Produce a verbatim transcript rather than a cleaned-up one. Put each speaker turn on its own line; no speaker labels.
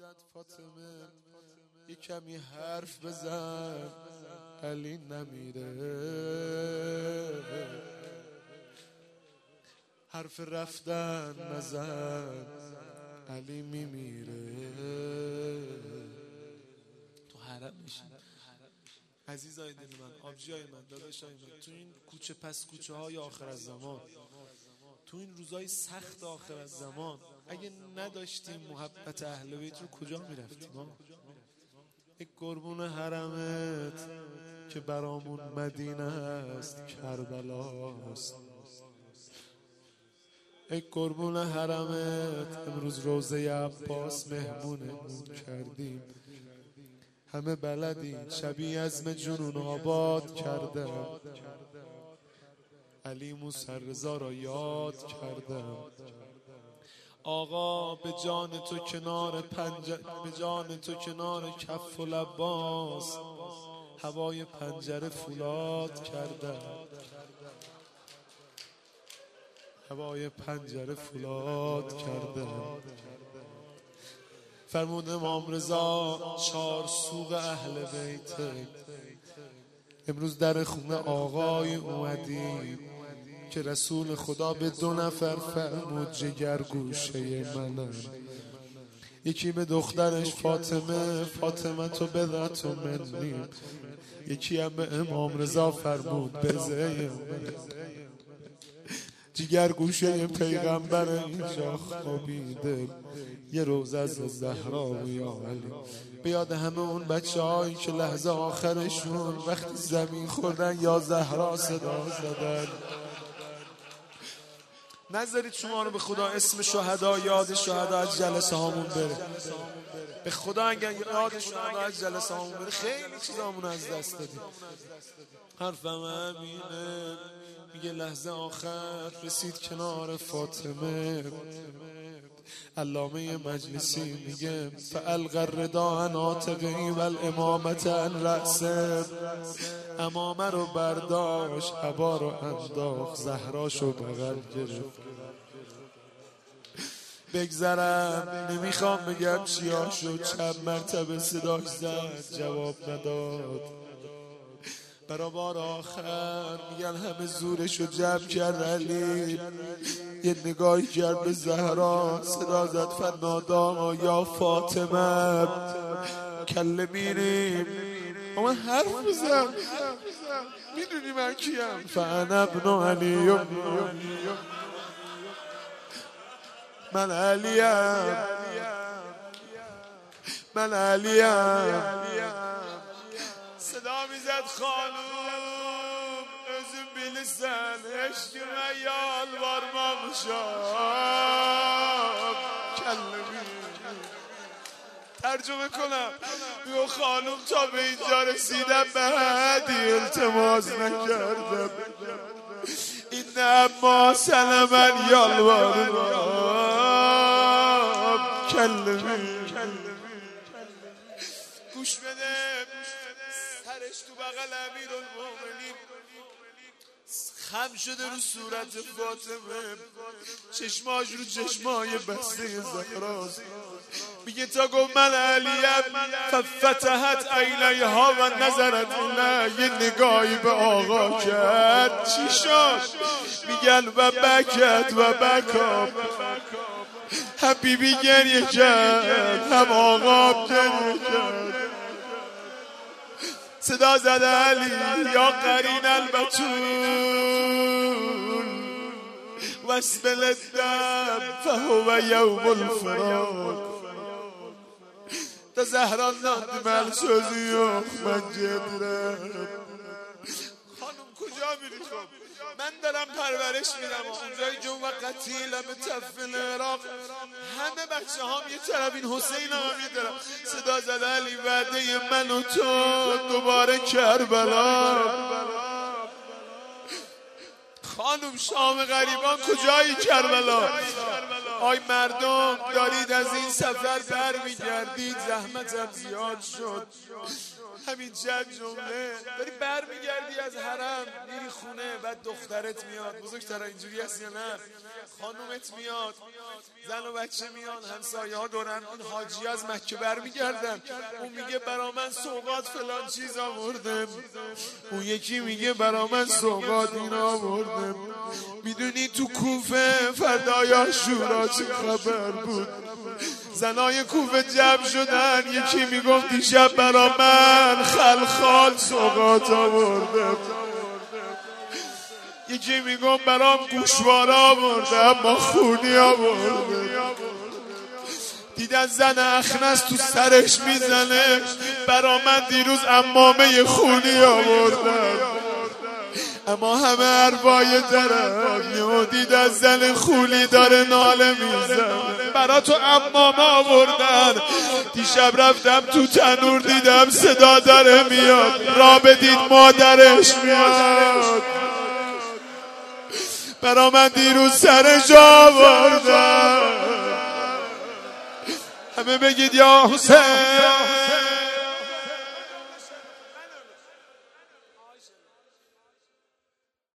فاطمه یه کمی حرف بزن، علی نمیره. حرف رفتن نزن، علی میمیره. تو حرم میشین عزیزای دل من، آبجیای من، داداشای من، تو این کوچه پس کوچه های آخر از زمان، تو این روزای سخت آخر از زمان، اگه نداشتیم محبت اهل بیت رو کجا میرفتیم؟ یک قربون حرمت که برامون مدینه است، کربلاست. یک قربون حرمت امروز روضه عباس مهمونمون کردیم. همه بلدی شبیه عزم جنون آباد کردم. علی موسی رضا را یاد کردم. آقا به جان تو کنار پنجره، به جان تو کنار کف و لباس هوای پنجره فولاد کردم. هوای پنجره فولاد کردم. فرمود امام رضا چار سوق اهل بیت، امروز در خونه آقای اومدی که رسول خدا به دو نفر فرمود جگر گوشه منن. یکی به دخترش فاطمه، فاطمه تو بذات و منی. یکی هم به امام رضا فرمود بزه من. جگر گوشه پیغمبر اینجا خوابیده، یه روز از زهرا و یا علی. بیاد همه اون بچه هایی که لحظه آخرشون وقتی زمین خوردن یا زهرا صدا زدن. نذارید شما رو به خدا اسم شهدا، یاد شهدا از جلسه هامون بره. به خدا اگر یاد شهدا از جلسه هامون بره خیلی چیزامون از دست دادیم. حرفم همینه، میگه لحظه آخر رسید کنار فاطمه. علامه مجلسی میگه فالقى الرداء عن عاتقه والامامة عن رأسه. امامه رو برداشت، عبا رو انداخت، زهراشو بغل گرفت. بگذرم نمیخوام بگم چیا شد، چند مرتبه صداش زد جواب نداد. برابر آخر میگن همه زورشو جمع کرد. علی یه نگاهی کرد به زهرا، صدا زد فنادا یا فاطمه کله میریم. اما حرف بزن، میدونی من کیم؟ فانا ابن علی، من علیم، من علیم. صدا میزد خانوم özüm bilirsen eşkime yalvarmamışam. کلمی ترجمه کنم، یو خانوم تا به اینجا رسیدم به حدی التماس نکردم. این اما سن من یالوارم. کلمی گوش بده، سرش تو بغل امیرالمومنین خم شده رو صورت فاطمه، چشماش رو چشمای بسته زهراست. میگه تا گفت من علیم ففتحت عینیها و نظرت نه، یه نگاهی به آقا کرد. چی شد؟ میگن و بکت و بکاب. هم بیبی گریه کرد، هم آقا گریه کرد. صدا زده علی یا قرین البتول واسبل الدم فهو یوم الفراق. تا زهران نادمل سوزی یخ من جدرم. خانم کجا میری خب؟ من دارم پرورش میدم اونجای جون و قتیل به تفل عراق، همه بچه هم یه طرف، این حسین هم یه طرف. صدا زده علی وعده من و تو دوباره کربلا. خانم شام غریبان کجایی کربلا؟ آی مردم دارید از این سفر برمیگردید، زحمتم زیاد شد. همین چند جمله داری برمیگردی از حرم میری خونه، بعد دخترت میاد، بزرگترا اینجوری هست یا نه؟ خانومت میاد، زن و بچه میان، همسایه ها دورن. اون حاجی از مکه برمیگردن، اون میگه برا من سوغات فلان چیز آوردم، اون یکی میگه برا من سوغات این آوردم. میدونی تو کوفه فردای عاشورا چه خبر بود؟ زنای کوفه جمع شدن، یکی میگفت دیشب برا من خلخال سوغات آوردم، یکی میگم برام گوشواره آورده اما خونی آورده. دیدن زن اخنس تو سرش میزنه، برا من دیروز عمامه خونی آوردن. اما همه اربای طرف یهو دیدن زن خونی داره ناله میزنه، برا تو عمامه آوردن. دیشب رفتم تو تنور دیدم صدا داره میاد، را بدید مادرش میاد. برا من دیروز سرش آوردن. همه بگید یا حسین.